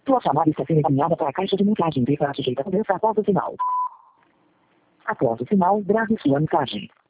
Tua chamada está sendo encaminhada para a caixa de mensagem. Para sujeita a cobrança após o sinal. Após o sinal, grave sua mensagem.